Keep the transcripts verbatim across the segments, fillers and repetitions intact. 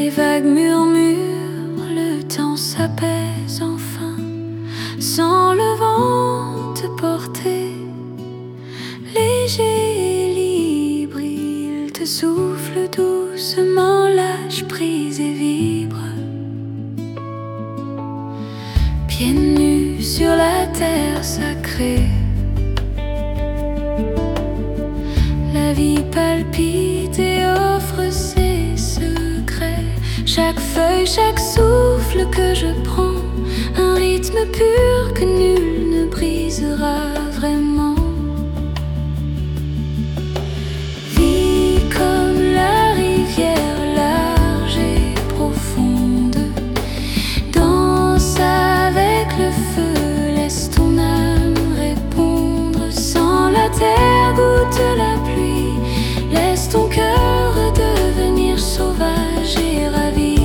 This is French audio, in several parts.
Les vagues murmurent, le temps s'apaise enfin, sans le vent te porter. Léger et libre, il te souffle doucement, lâche prise et vibre. Pieds nus sur la terre sacrée, la vie palpite et offre ses secrets. Chaque feuille, chaque souffle que je prends, un rythme pur que nul ne brisera vraiment. Vis comme la rivière large et profonde, danse avec le feu, laisse ton âme répondre. Sans la terre, goûte la pluie, laisse ton cœur devenir sauvage et ravi.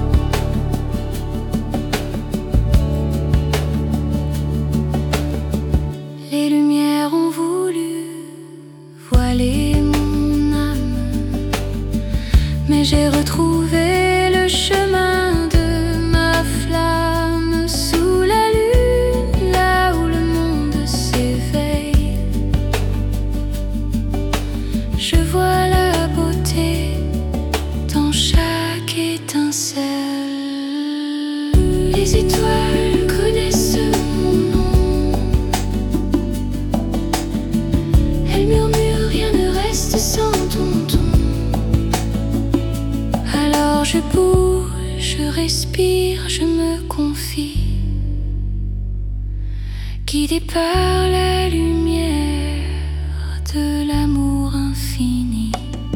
Les lumières ont voulu voiler mon âme, mais j'ai retrouvé le chemin de ma flamme. Sous la lune, là où le monde s'éveille, je vois la beauté dans chaque étincelle. Les étoiles connaissent mon nom, elles murmurent, rien ne reste sans ton ton. Alors je bouge, je respire, je me confie, guidé par la lumière de l'amour infini.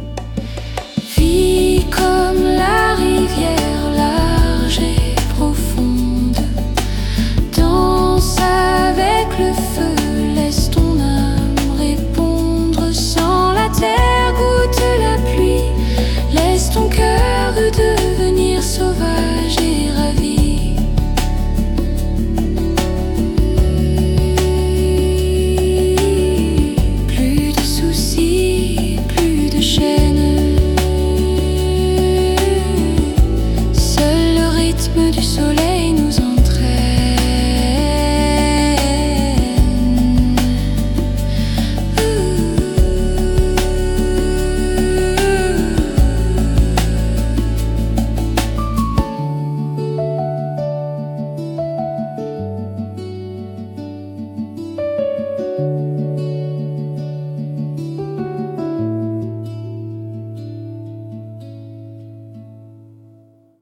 Vis comme la rivière large et profonde, danse avec le feu, laisse ton âme répondre. Sans la terre, goûte la pluie, laisse ton cœur devenir sauvage et ravi. Plus de soucis, plus de chaînes, seul le rythme du soleil